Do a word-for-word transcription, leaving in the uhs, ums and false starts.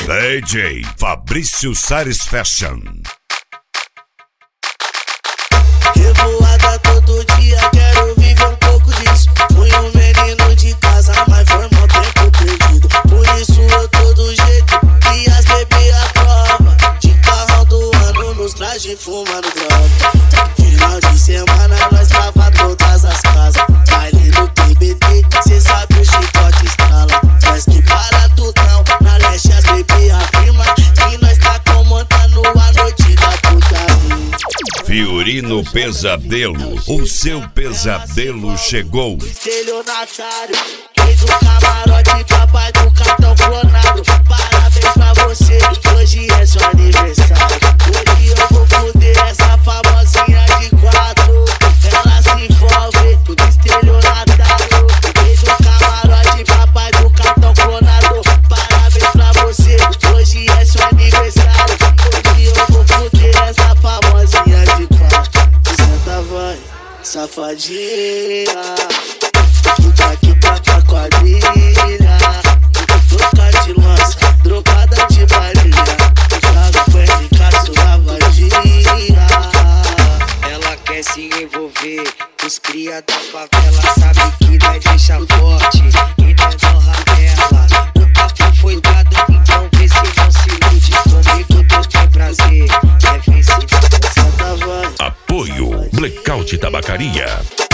D J Fabrício Sares Fashion. Revoada todo dia, quero viver um pouco disso. Fui um menino de casa, mas foi mal tempo perdido. Por isso eu tô do jeito que as bebê aprova. De carrão do ano nos traje fumando droga. Final de semana nós trava todas as casas. Baile no T B T, cê sabe o chicote estrala. Nós que para tudão, na leste as bebê afirma que nós tá comandando a noite da putaria. Fiorino Pesadelo, o seu pesadelo chegou. Estelionatário, rei do camarote, papai do cartão clonado. Parabéns pra você, hoje é seu aniversário. Hoje eu vou foder essa famosinha de quatro. Ela se envolve, tudo estelionatário. Rei do camarote, papai do cartão clonado. Parabéns pra você, hoje é seu aniversário. Hoje eu vou foder essa famosinha de quatro. Senta vai, safadinha. Fica aqui pra tua quadrilha. Troca de lança, drogada de balinha. Joga perna em casa, lavadinha. Ela quer se envolver, os cria da favela sabe que nós deixa forte e nós não revela. O papo foi dado, então vê se não se ilude. Comigo tu tem prazer, quer ver se Santa vai. Apoio Blackout Tabacaria.